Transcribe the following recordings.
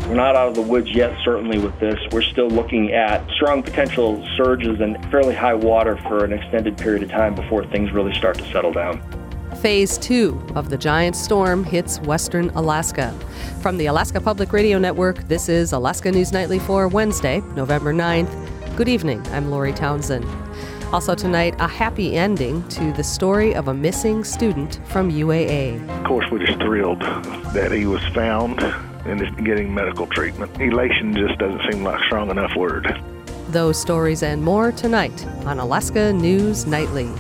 We're not out of the woods yet, certainly with this. We're still looking at strong potential surges and fairly high water for an extended period of time before things really start to settle down. Phase 2 of the giant storm hits western Alaska. From the Alaska Public Radio Network, this is Alaska News Nightly for Wednesday, November 9th. Good evening, I'm Lori Townsend. Also tonight, a happy ending to the story of a missing student from UAA. Of course, we're just thrilled that he was found and is getting medical treatment. Elation just doesn't seem like a strong enough word. Those stories and more tonight on Alaska News Nightly.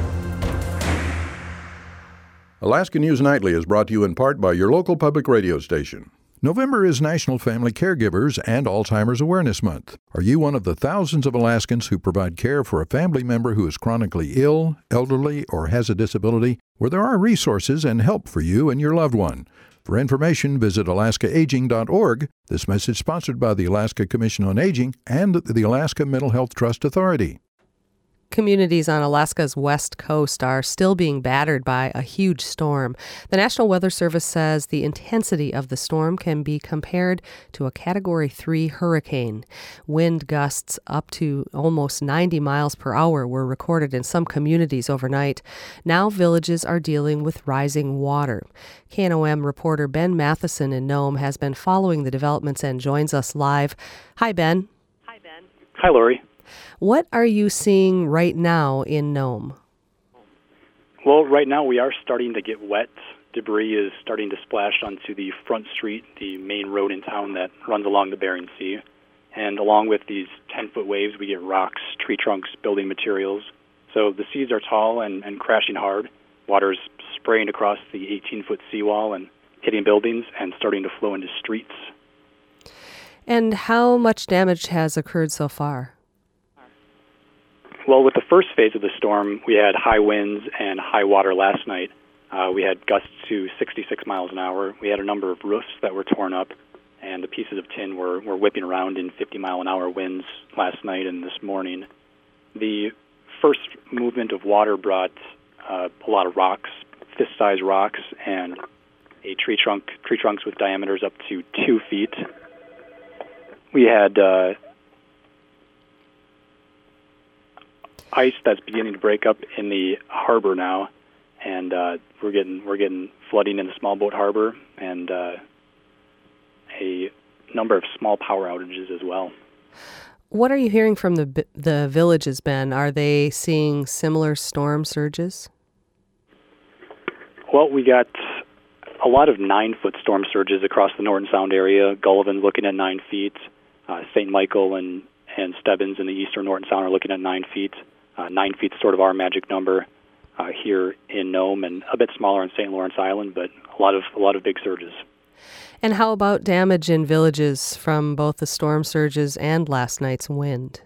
Alaska News Nightly is brought to you in part by your local public radio station. November is National Family Caregivers and Alzheimer's Awareness Month. Are you one of the thousands of Alaskans who provide care for a family member who is chronically ill, elderly, or has a disability? Well, there are resources and help for you and your loved one. For information, visit alaskaaging.org. This message sponsored by the Alaska Commission on Aging and the Alaska Mental Health Trust Authority. Communities on Alaska's west coast are still being battered by a huge storm. The National Weather Service says the intensity of the storm can be compared to a Category 3 hurricane. Wind gusts up to almost 90 miles per hour were recorded in some communities overnight. Now villages are dealing with rising water. KNOM reporter Ben Matheson in Nome has been following the developments and joins us live. Hi, Ben. Hi, Lori. What are you seeing right now in Nome? Well, right now we are starting to get wet. Debris is starting to splash onto the front street, the main road in town that runs along the Bering Sea. And along with these 10-foot waves, we get rocks, tree trunks, building materials. So the seas are tall and crashing hard. Water's spraying across the 18-foot seawall and hitting buildings and starting to flow into streets. And how much damage has occurred so far? Well, with the first phase of the storm, we had high winds and high water last night. We had gusts to 66 miles an hour. We had a number of roofs that were torn up, and the pieces of tin were whipping around in 50-mile-an-hour winds last night and this morning. The first movement of water brought a lot of rocks, fist-sized rocks, and tree trunks with diameters up to 2 feet. We had ice that's beginning to break up in the harbor now, and we're getting flooding in the small boat harbor, and a number of small power outages as well. What are you hearing from the villages, Ben? Are they seeing similar storm surges? Well, we got a lot of 9-foot storm surges across the Norton Sound area. Gullivan's looking at 9 feet. St. Michael and Stebbins in the eastern Norton Sound are looking at 9 feet. 9 feet is sort of our magic number here in Nome, and a bit smaller in St. Lawrence Island, but a lot of big surges. And how about damage in villages from both the storm surges and last night's wind?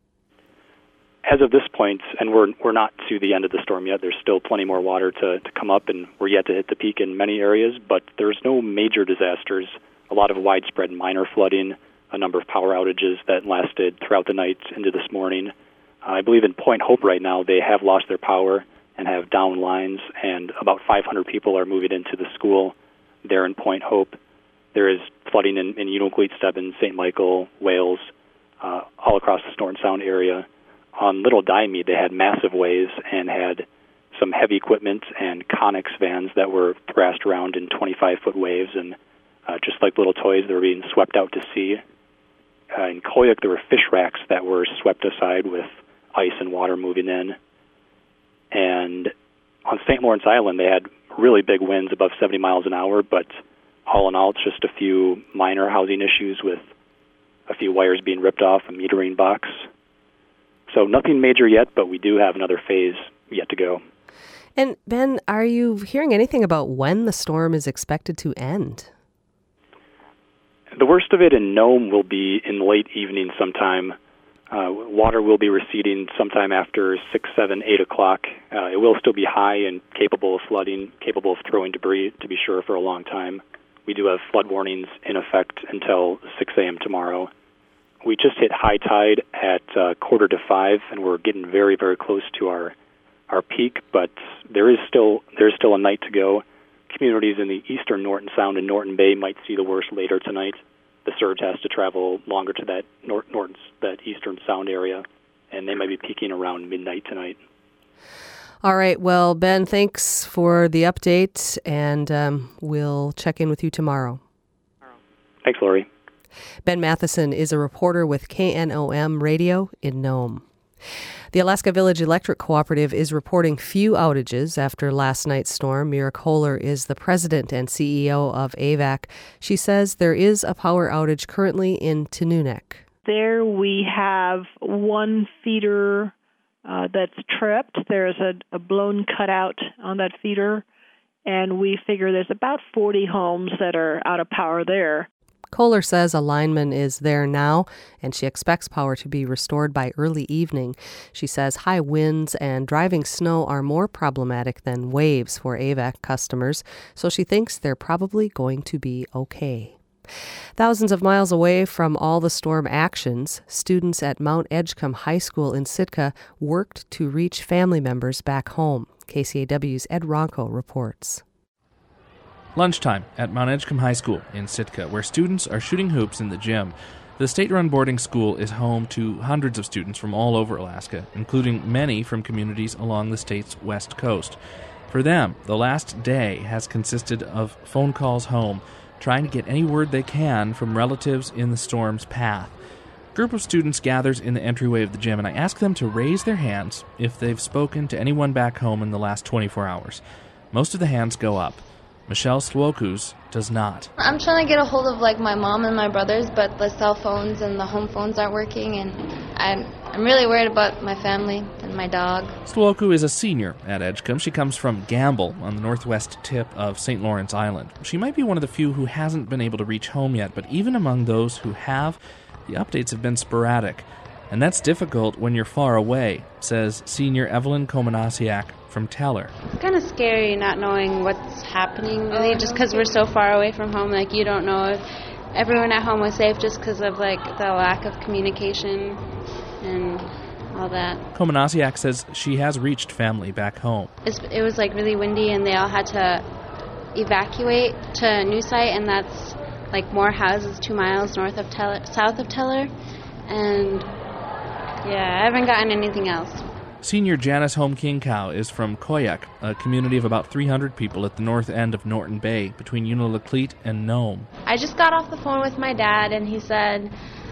As of this point, and we're not to the end of the storm yet, there's still plenty more water to come up, and we're yet to hit the peak in many areas, but there's no major disasters. A lot of widespread minor flooding, a number of power outages that lasted throughout the night into this morning. I believe in Point Hope right now they have lost their power and have down lines, and about 500 people are moving into the school there in Point Hope. There is flooding in Unalakleet, Stebbins, St. Michael, Wales, all across the Norton Sound area. On Little Diomede, they had massive waves and had some heavy equipment and Connex vans that were thrashed around in 25-foot waves, and just like little toys, they were being swept out to sea. In Koyuk, there were fish racks that were swept aside with ice and water moving in. And on St. Lawrence Island, they had really big winds above 70 miles an hour, but all in all, it's just a few minor housing issues with a few wires being ripped off, a metering box. So nothing major yet, but we do have another phase yet to go. And Ben, are you hearing anything about when the storm is expected to end? The worst of it in Nome will be in late evening sometime. Water will be receding sometime after 6, 7, 8 o'clock. It will still be high and capable of flooding, capable of throwing debris, to be sure, for a long time. We do have flood warnings in effect until 6 a.m. tomorrow. We just hit high tide at 4:45, and we're getting very, very close to our peak, but there's still a night to go. Communities in the eastern Norton Sound and Norton Bay might see the worst later tonight. the surge has to travel longer to that that eastern sound area, and they might be peaking around midnight tonight. All right. Well, Ben, thanks for the update, and we'll check in with you tomorrow. Thanks, Lori. Ben Matheson is a reporter with KNOM Radio in Nome. The Alaska Village Electric Cooperative is reporting few outages after last night's storm. Mira Kohler is the president and CEO of AVAC. She says there is a power outage currently in Tenunek. There we have one feeder that's tripped. There's a blown cutout on that feeder, and we figure there's about 40 homes that are out of power there. Kohler says a lineman is there now, and she expects power to be restored by early evening. She says high winds and driving snow are more problematic than waves for AVAC customers, so she thinks they're probably going to be okay. Thousands of miles away from all the storm actions, students at Mount Edgecombe High School in Sitka worked to reach family members back home. KCAW's Ed Ronco reports. Lunchtime at Mount Edgecombe High School in Sitka, where students are shooting hoops in the gym. The state-run boarding school is home to hundreds of students from all over Alaska, including many from communities along the state's west coast. For them, the last day has consisted of phone calls home, trying to get any word they can from relatives in the storm's path. A group of students gathers in the entryway of the gym, and I ask them to raise their hands if they've spoken to anyone back home in the last 24 hours. Most of the hands go up. Michelle Swokus does not. I'm trying to get a hold of my mom and my brothers, but the cell phones and the home phones aren't working, and I'm really worried about my family and my dog. Swoku is a senior at Edgecombe. She comes from Gamble on the northwest tip of St. Lawrence Island. She might be one of the few who hasn't been able to reach home yet, but even among those who have, the updates have been sporadic. And that's difficult when you're far away, says senior Evelyn Komanasiak from Teller. It's kind of scary not knowing what's happening, really, just because we're so far away from home. You don't know if everyone at home was safe just because of, the lack of communication and all that. Komanasiak says she has reached family back home. It was, really windy, and they all had to evacuate to a new site, and that's, more houses 2 miles south of Teller. And, yeah, I haven't gotten anything else. Senior Janice Home-King-Cow is from Koyak, a community of about 300 people at the north end of Norton Bay, between Unalakleet and Nome. I just got off the phone with my dad, and he said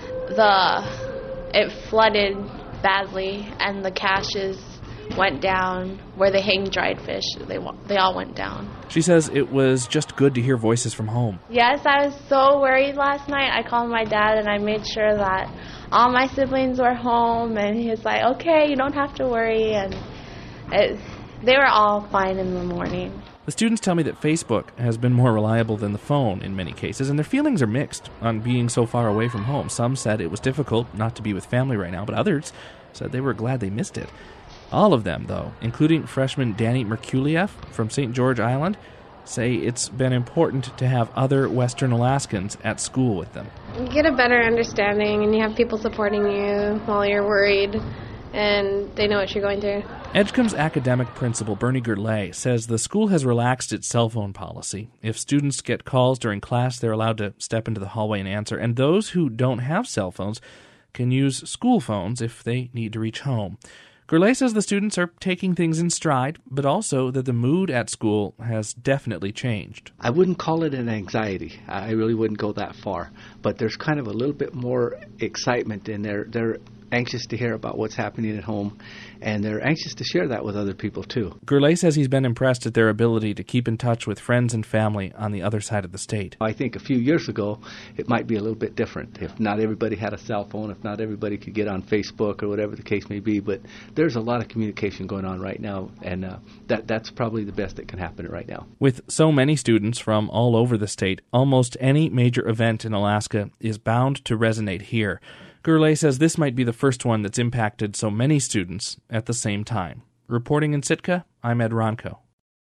it flooded badly, and the caches went down where they hang dried fish. They all went down. She says it was just good to hear voices from home. Yes, I was so worried last night. I called my dad, and I made sure that all my siblings were home, and he was like, okay, you don't have to worry, and they were all fine in the morning. The students tell me that Facebook has been more reliable than the phone in many cases, and their feelings are mixed on being so far away from home. Some said it was difficult not to be with family right now, but others said they were glad they missed it. All of them, though, including freshman Danny Merkuliev from St. George Island, say it's been important to have other Western Alaskans at school with them. You get a better understanding, and you have people supporting you while you're worried, and they know what you're going through. Edgecombe's academic principal, Bernie Gerlay, says the school has relaxed its cell phone policy. If students get calls during class, they're allowed to step into the hallway and answer, and those who don't have cell phones can use school phones if they need to reach home. Gerlay says the students are taking things in stride, but also that the mood at school has definitely changed. I wouldn't call it an anxiety. I really wouldn't go that far. But there's kind of a little bit more excitement in there. They're anxious to hear about what's happening at home, and they're anxious to share that with other people, too. Gerlay says he's been impressed at their ability to keep in touch with friends and family on the other side of the state. I think a few years ago, it might be a little bit different. If not everybody had a cell phone, if not everybody could get on Facebook or whatever the case may be, but there's a lot of communication going on right now, and that's probably the best that can happen right now. With so many students from all over the state, almost any major event in Alaska is bound to resonate here. Gerlay says this might be the first one that's impacted so many students at the same time. Reporting in Sitka, I'm Ed Ronco.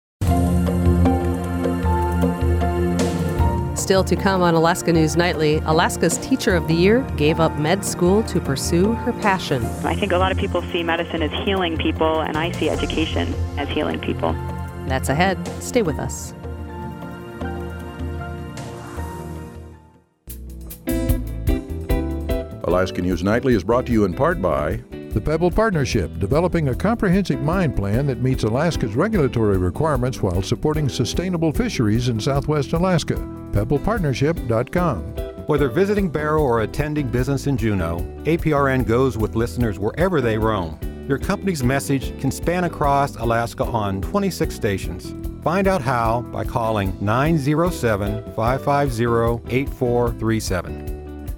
Still to come on Alaska News Nightly, Alaska's Teacher of the Year gave up med school to pursue her passion. I think a lot of people see medicine as healing people, and I see education as healing people. That's ahead. Stay with us. Alaska News Nightly is brought to you in part by the Pebble Partnership, developing a comprehensive mine plan that meets Alaska's regulatory requirements while supporting sustainable fisheries in southwest Alaska. PebblePartnership.com. Whether visiting Barrow or attending business in Juneau, APRN goes with listeners wherever they roam. Your company's message can span across Alaska on 26 stations. Find out how by calling 907-550-8437.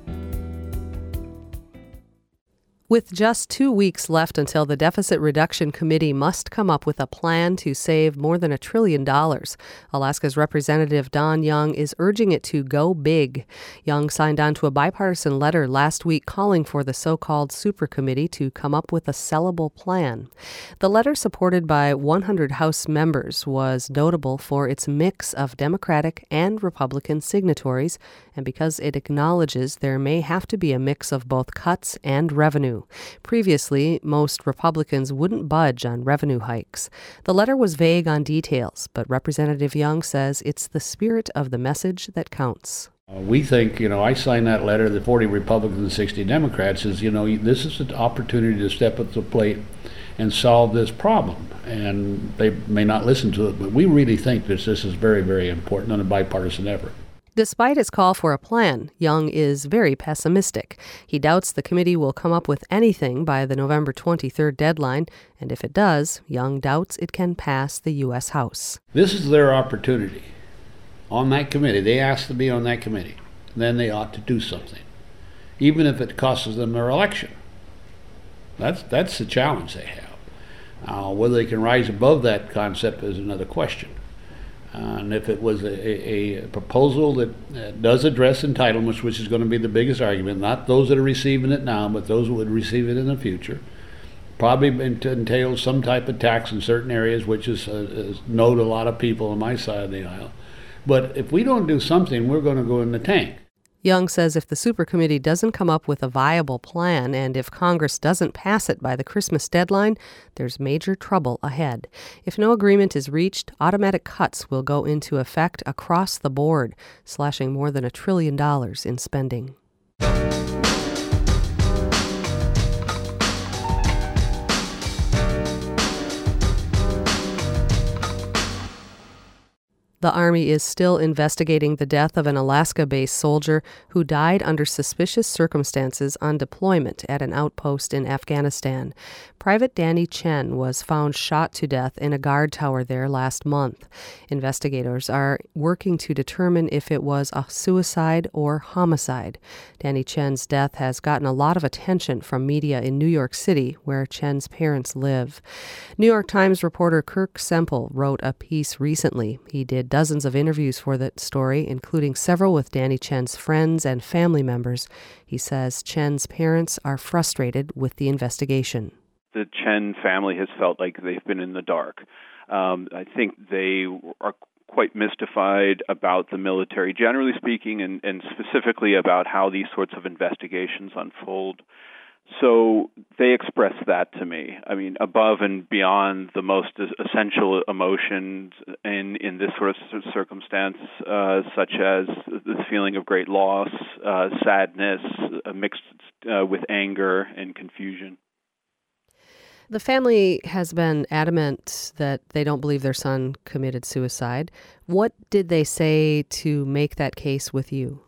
With just 2 weeks left until the Deficit Reduction Committee must come up with a plan to save more than $1 trillion, Alaska's Representative Don Young is urging it to go big. Young signed on to a bipartisan letter last week calling for the so-called Super Committee to come up with a sellable plan. The letter, supported by 100 House members, was notable for its mix of Democratic and Republican signatories, and because it acknowledges there may have to be a mix of both cuts and revenue. Previously, most Republicans wouldn't budge on revenue hikes. The letter was vague on details, but Representative Young says it's the spirit of the message that counts. We think, I signed that letter, the 40 Republicans and 60 Democrats, is, this is an opportunity to step up to the plate and solve this problem. And they may not listen to it, but we really think this is very, very important and a bipartisan effort. Despite his call for a plan, Young is very pessimistic. He doubts the committee will come up with anything by the November 23rd deadline, and if it does, Young doubts it can pass the U.S. House. This is their opportunity on that committee. They asked to be on that committee. Then they ought to do something, even if it costs them their election. That's the challenge they have. Whether they can rise above that concept is another question. And if it was a proposal that does address entitlements, which is going to be the biggest argument, not those that are receiving it now, but those who would receive it in the future, probably entails some type of tax in certain areas, which is no to a lot of people on my side of the aisle. But if we don't do something, we're going to go in the tank. Young says if the Super Committee doesn't come up with a viable plan and if Congress doesn't pass it by the Christmas deadline, there's major trouble ahead. If no agreement is reached, automatic cuts will go into effect across the board, slashing more than $1 trillion in spending. The Army is still investigating the death of an Alaska-based soldier who died under suspicious circumstances on deployment at an outpost in Afghanistan. Private Danny Chen was found shot to death in a guard tower there last month. Investigators are working to determine if it was a suicide or homicide. Danny Chen's death has gotten a lot of attention from media in New York City, where Chen's parents live. New York Times reporter Kirk Semple wrote a piece recently. He did dozens of interviews for that story, including several with Danny Chen's friends and family members. He says Chen's parents are frustrated with the investigation. The Chen family has felt like they've been in the dark. I think they are quite mystified about the military, generally speaking, and specifically about how these sorts of investigations unfold. So they express that to me. I mean, above and beyond the most essential emotions in this sort of circumstance, such as this feeling of great loss, sadness, mixed with anger and confusion. The family has been adamant that they don't believe their son committed suicide. What did they say to make that case with you?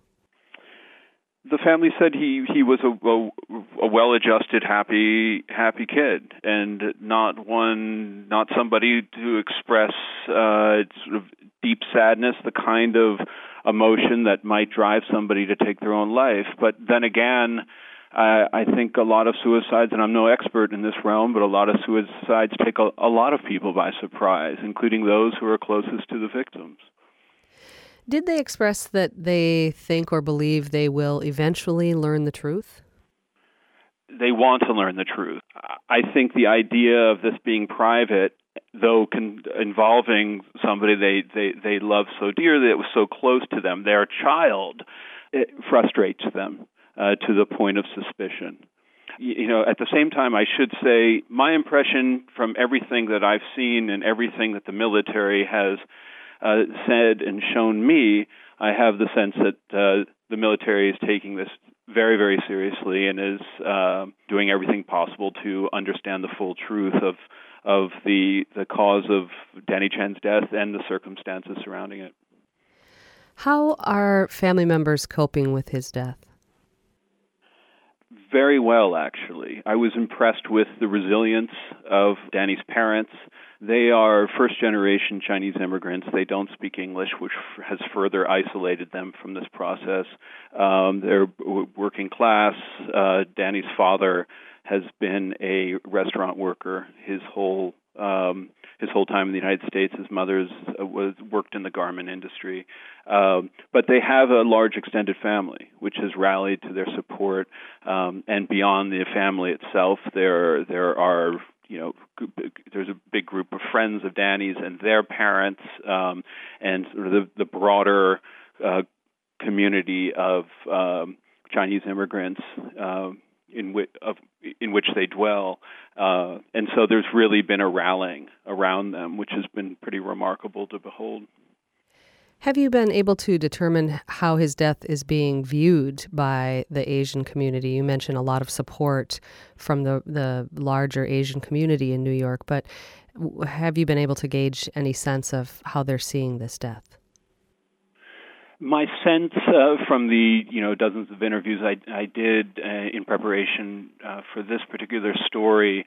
The family said he was a well-adjusted, happy kid, and not somebody to express sort of deep sadness, the kind of emotion that might drive somebody to take their own life. But then again, I think a lot of suicides, and I'm no expert in this realm, but a lot of suicides take a lot of people by surprise, including those who are closest to the victims. Did they express that they think or believe they will eventually learn the truth? They want to learn the truth. I think the idea of this being private, though involving somebody they love so dearly, that was so close to them, their child, it frustrates them to the point of suspicion. At the same time, I should say my impression from everything that I've seen and everything that the military has said and shown me, I have the sense that the military is taking this very, very seriously and is doing everything possible to understand the full truth of the cause of Danny Chen's death and the circumstances surrounding it. How are family members coping with his death? Very well, actually. I was impressed with the resilience of Danny's parents. They are first-generation Chinese immigrants. They don't speak English, which has further isolated them from this process. They're working class. Danny's father has been a restaurant worker his whole time in the United States. His mother's worked in the garment industry. But they have a large extended family, which has rallied to their support. And beyond the family itself, there are, there's a big group of friends of Danny's and their parents, and sort of the broader community of Chinese immigrants in which they dwell. And so there's really been a rallying around them, which has been pretty remarkable to behold. Have you been able to determine how his death is being viewed by the Asian community? You mentioned a lot of support from the larger Asian community in New York, but have you been able to gauge any sense of how they're seeing this death? My sense from the dozens of interviews I did in preparation for this particular story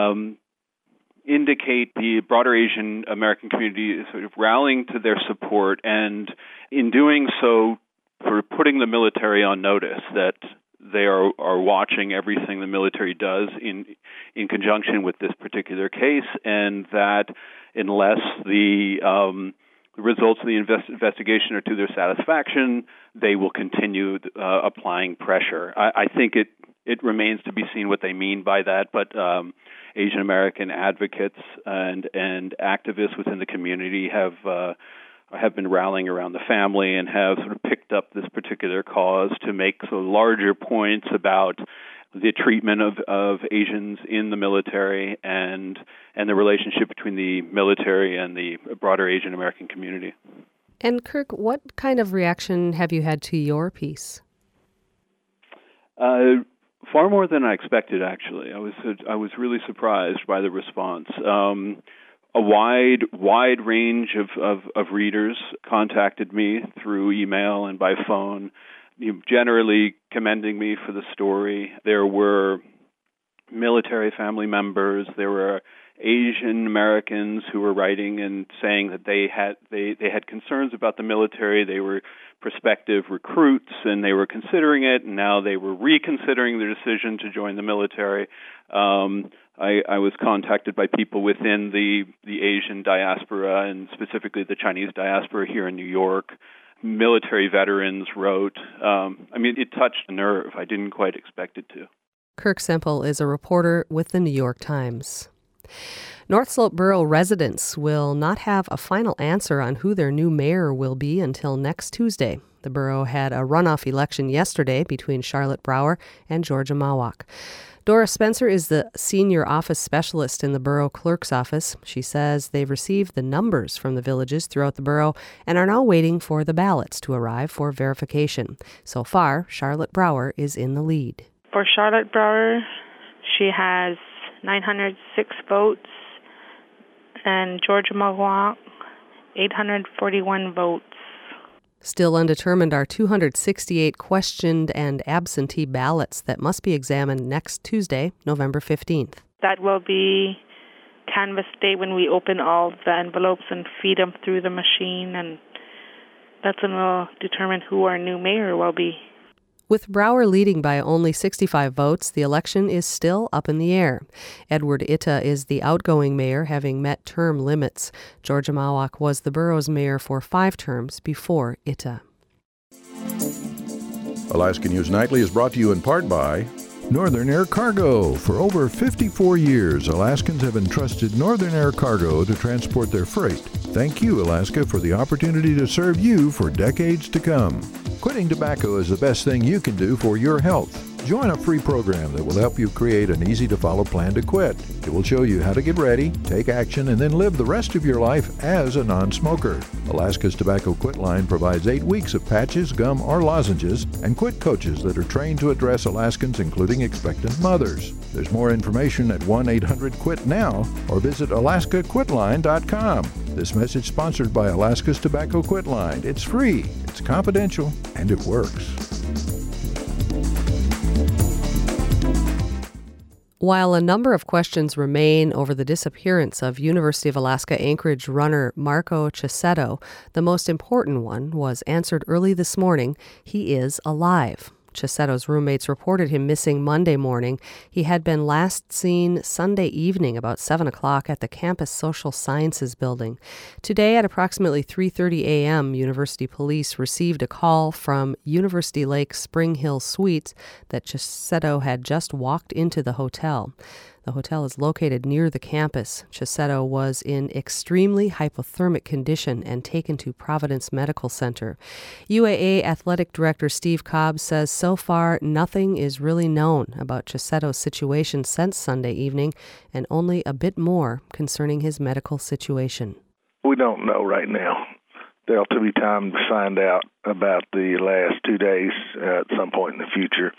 indicate the broader Asian American community is sort of rallying to their support, and in doing so, sort of putting the military on notice that they are watching everything the military does in conjunction with this particular case, and that unless the results of the investigation are to their satisfaction, they will continue applying pressure. I think it remains to be seen what they mean by that, but Asian American advocates and activists within the community have been rallying around the family and have sort of picked up this particular cause to make sort of larger points about the treatment of Asians in the military and the relationship between the military and the broader Asian American community. And Kirk, what kind of reaction have you had to your piece? Far more than I expected, actually. I was really surprised by the response. A wide range of readers contacted me through email and by phone, generally commending me for the story. There were military family members. There were Asian Americans who were writing and saying that they had concerns about the military. They were prospective recruits and they were considering it, and now they were reconsidering their decision to join the military. I was contacted by people within the Asian diaspora and specifically the Chinese diaspora here in New York. Military veterans wrote. It touched a nerve. I didn't quite expect it to. Kirk Semple is a reporter with the New York Times. North Slope Borough residents will not have a final answer on who their new mayor will be until next Tuesday. The borough had a runoff election yesterday between Charlotte Brower and Georgia Mawak. Dora Spencer is the senior office specialist in the borough clerk's office. She says they've received the numbers from the villages throughout the borough and are now waiting for the ballots to arrive for verification. So far, Charlotte Brower is in the lead. For Charlotte Brower, she has 906 votes, and Georgia Mawak, 841 votes. Still undetermined are 268 questioned and absentee ballots that must be examined next Tuesday, November 15th. That will be canvass day when we open all the envelopes and feed them through the machine, and that's when we'll determine who our new mayor will be. With Brower leading by only 65 votes, the election is still up in the air. Edward Itta is the outgoing mayor, having met term limits. Georgia Mawak was the borough's mayor for 5 terms before Itta. Alaska News Nightly is brought to you in part by Northern Air Cargo. For over 54 years, Alaskans have entrusted Northern Air Cargo to transport their freight. Thank you, Alaska, for the opportunity to serve you for decades to come. Quitting tobacco is the best thing you can do for your health. Join a free program that will help you create an easy-to-follow plan to quit. It will show you how to get ready, take action, and then live the rest of your life as a non-smoker. Alaska's Tobacco Quit Line provides 8 weeks of patches, gum, or lozenges, and quit coaches that are trained to address Alaskans, including expectant mothers. There's more information at 1-800-QUIT-NOW or visit alaskaquitline.com. This message sponsored by Alaska's Tobacco Quit Line. It's free, it's confidential, and it works. While a number of questions remain over the disappearance of University of Alaska Anchorage runner Marco Cicchetto, the most important one was answered early this morning. He is alive. Cicchetto's roommates reported him missing Monday morning. He had been last seen Sunday evening about 7 o'clock at the campus Social Sciences building. Today at approximately 3:30 a.m., University police received a call from University Lake Spring Hill Suites that Cicchetto had just walked into the hotel. The hotel is located near the campus. Cicchetto was in extremely hypothermic condition and taken to Providence Medical Center. UAA Athletic Director Steve Cobb says so far nothing is really known about Cicchetto's situation since Sunday evening, and only a bit more concerning his medical situation. We don't know right now. There'll be time to find out about the last 2 days at some point in the future.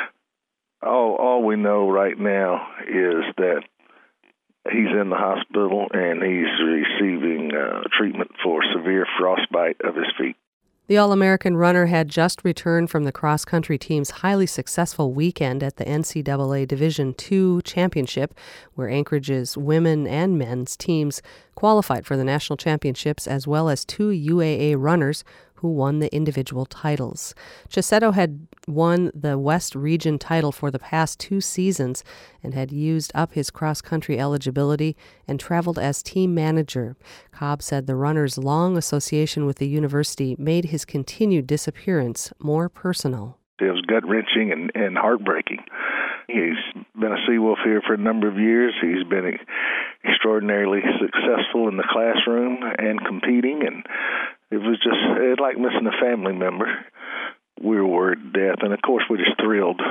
All we know right now is that he's in the hospital and he's receiving treatment for severe frostbite of his feet. The All-American runner had just returned from the cross-country team's highly successful weekend at the NCAA Division II Championship, where Anchorage's women and men's teams qualified for the national championships, as well as 2 UAA runners who won the individual titles. Cicchetto had won the West Region title for the past 2 seasons and had used up his cross-country eligibility and traveled as team manager. Cobb said the runner's long association with the university made his continued disappearance more personal. It was gut-wrenching and heartbreaking. He's been a Seawolf here for a number of years. He's been extraordinarily successful in the classroom and competing, and it was like missing a family member. We were worried to death, and of course we're just thrilled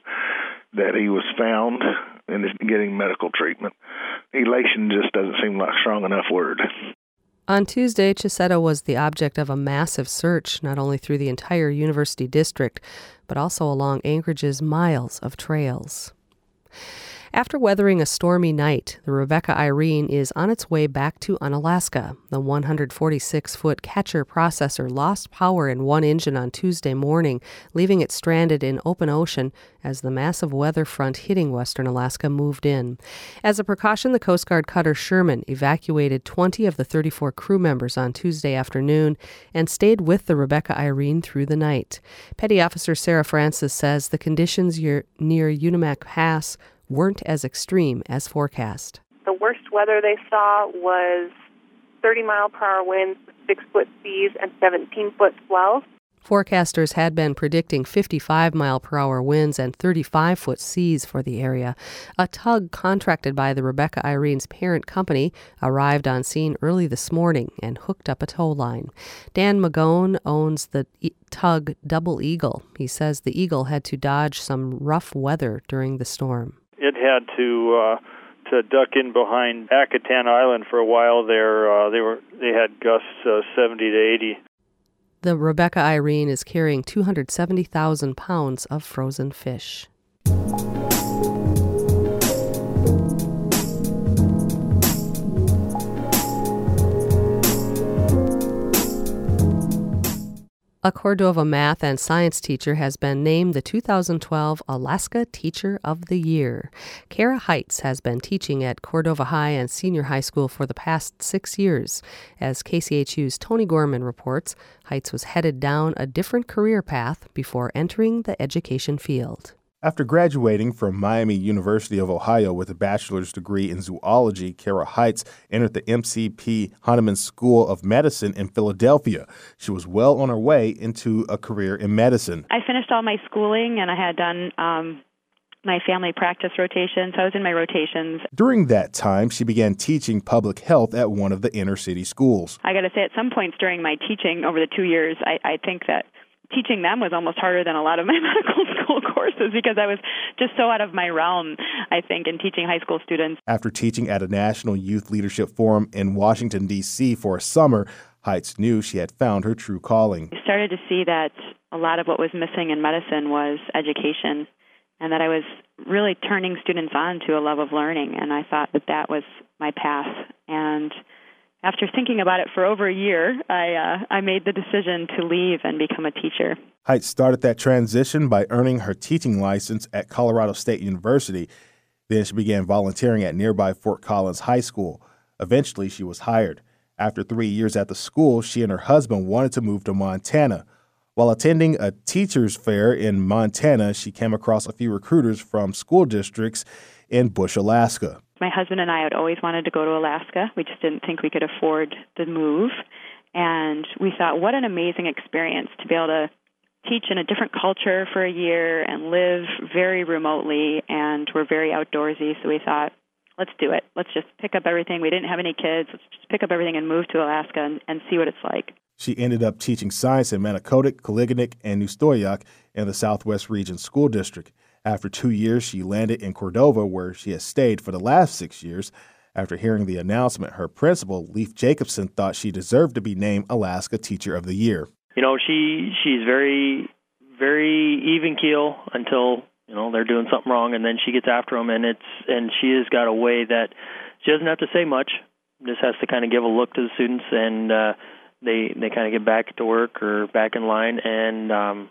that he was found and is getting medical treatment. Elation just doesn't seem like a strong enough word. On Tuesday, Cicchetto was the object of a massive search, not only through the entire university district, but also along Anchorage's miles of trails. After weathering a stormy night, the Rebecca Irene is on its way back to Unalaska. The 146-foot catcher processor lost power in one engine on Tuesday morning, leaving it stranded in open ocean as the massive weather front hitting western Alaska moved in. As a precaution, the Coast Guard cutter Sherman evacuated 20 of the 34 crew members on Tuesday afternoon and stayed with the Rebecca Irene through the night. Petty Officer Sarah Francis says the conditions near Unimak Pass weren't as extreme as forecast. The worst weather they saw was 30-mile-per-hour winds, 6-foot seas, and 17-foot swells. Forecasters had been predicting 55-mile-per-hour winds and 35-foot seas for the area. A tug contracted by the Rebecca Irene's parent company arrived on scene early this morning and hooked up a tow line. Dan Magone owns the tug Double Eagle. He says the Eagle had to dodge some rough weather during the storm. It had to duck in behind Akutan Island for a while there. They had gusts 70 to 80. The Rebecca Irene is carrying 270,000 pounds of frozen fish. A Cordova math and science teacher has been named the 2012 Alaska Teacher of the Year. Kara Heights has been teaching at Cordova High and Senior High School for the past 6 years. As KCHU's Tony Gorman reports, Heights was headed down a different career path before entering the education field. After graduating from Miami University of Ohio with a bachelor's degree in zoology, Kara Heights entered the MCP Hahnemann School of Medicine in Philadelphia. She was well on her way into a career in medicine. I finished all my schooling, and I had done my family practice rotations. I was in my rotations. During that time, she began teaching public health at one of the inner city schools. I got to say, at some points during my teaching over the 2 years, I think that teaching them was almost harder than a lot of my medical school courses because I was just so out of my realm, I think, in teaching high school students. After teaching at a National Youth Leadership Forum in Washington, D.C. for a summer, Heights knew she had found her true calling. I started to see that a lot of what was missing in medicine was education, and that I was really turning students on to a love of learning, and I thought that that was my path. And after thinking about it for over a year, I made the decision to leave and become a teacher. Heights started that transition by earning her teaching license at Colorado State University. Then she began volunteering at nearby Fort Collins High School. Eventually, she was hired. After 3 years at the school, she and her husband wanted to move to Montana. While attending a teacher's fair in Montana, she came across a few recruiters from school districts in Bush, Alaska. My husband and I had always wanted to go to Alaska. We just didn't think we could afford the move. And we thought, what an amazing experience to be able to teach in a different culture for a year and live very remotely. And we're very outdoorsy, so we thought, let's do it. Let's just pick up everything. We didn't have any kids. Let's just pick up everything and move to Alaska and see what it's like. She ended up teaching science in Manicodic, Koliganek, and Nustoyak in the Southwest Region School District. After 2 years, she landed in Cordova, where she has stayed for the last 6 years. After hearing the announcement, her principal, Leif Jacobson, thought she deserved to be named Alaska Teacher of the Year. You know, she's very, very even keel until they're doing something wrong, and then she gets after them, and she has got a way that she doesn't have to say much. Just has to kind of give a look to the students, and they kind of get back to work or back in line, and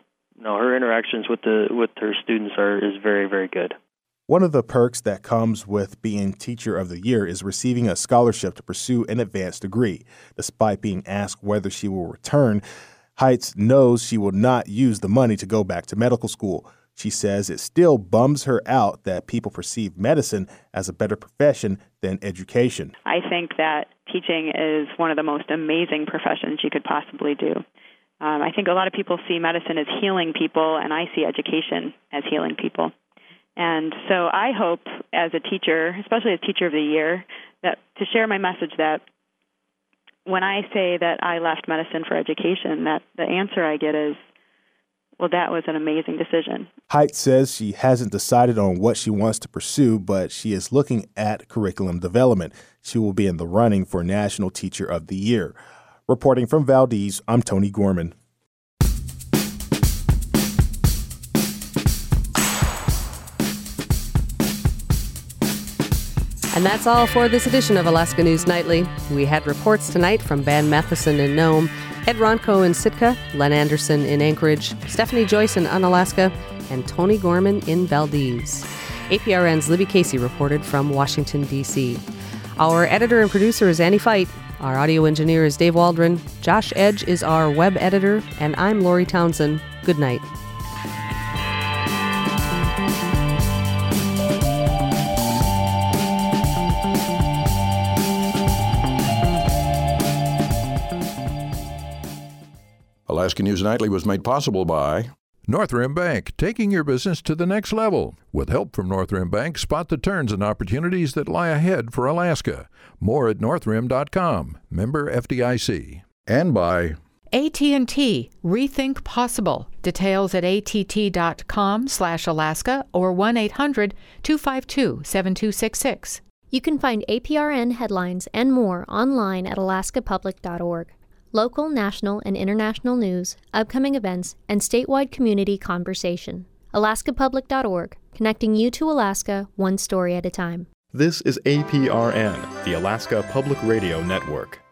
her interactions with her students is very, very good. One of the perks that comes with being Teacher of the Year is receiving a scholarship to pursue an advanced degree. Despite being asked whether she will return, Heights knows she will not use the money to go back to medical school. She says it still bums her out that people perceive medicine as a better profession than education. I think that teaching is one of the most amazing professions you could possibly do. I think a lot of people see medicine as healing people, and I see education as healing people. And so I hope as a teacher, especially as Teacher of the Year, that to share my message that when I say that I left medicine for education, that the answer I get is, well, that was an amazing decision. Heights says she hasn't decided on what she wants to pursue, but she is looking at curriculum development. She will be in the running for National Teacher of the Year. Reporting from Valdez, I'm Tony Gorman. And that's all for this edition of Alaska News Nightly. We had reports tonight from Ben Matheson in Nome, Ed Ronco in Sitka, Len Anderson in Anchorage, Stephanie Joyce in Unalaska, and Tony Gorman in Valdez. APRN's Libby Casey reported from Washington, D.C. Our editor and producer is Annie Fite. Our audio engineer is Dave Waldron. Josh Edge is our web editor, and I'm Lori Townsend. Good night. Alaska News Nightly was made possible by Northrim Bank, taking your business to the next level. With help from Northrim Bank, spot the turns and opportunities that lie ahead for Alaska. More at northrim.com. Member FDIC. And by AT&T, Rethink Possible. Details at att.com/Alaska or 1-800-252-7266. You can find APRN headlines and more online at alaskapublic.org. Local, national, and international news, upcoming events, and statewide community conversation. alaskapublic.org, connecting you to Alaska one story at a time. This is APRN, the Alaska Public Radio Network.